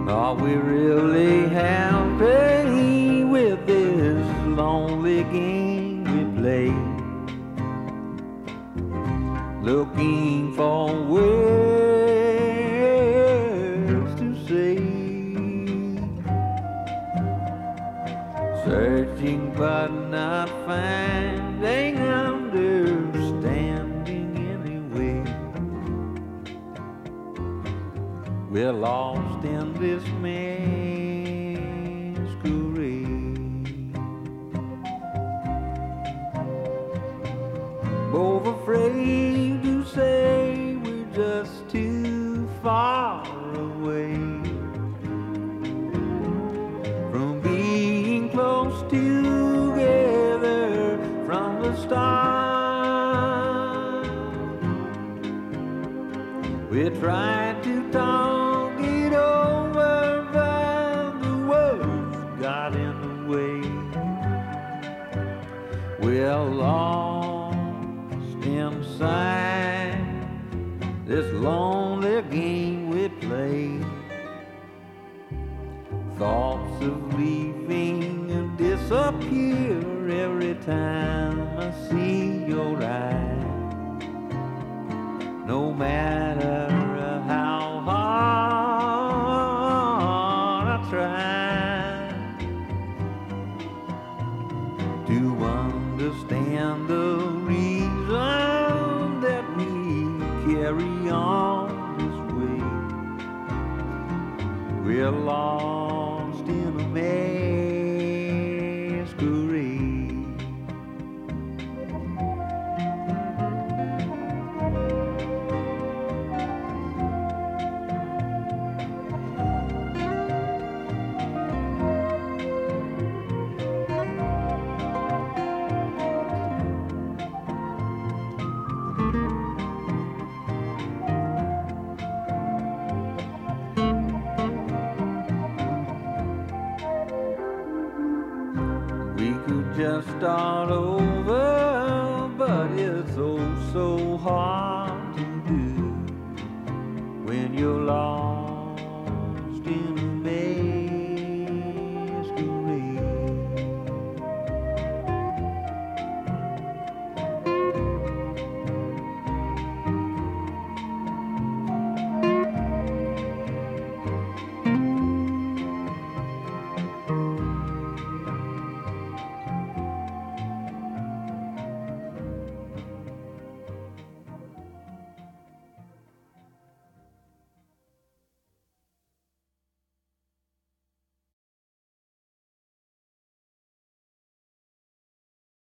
Are we really happy with this lonely game we play? Looking for words to say, searching but not finding understanding anyway. We're lost in this masquerade, both afraid to say we're just too far away from being close together from the start. We tried to talk it over, but the words got in the way. We're lost inside this lonely game we play. Thoughts of leaving disappear every time I see your eyes. No matter how hard I try to understand the reason that we carry on this way. We're lost in a masquerade. We could just start over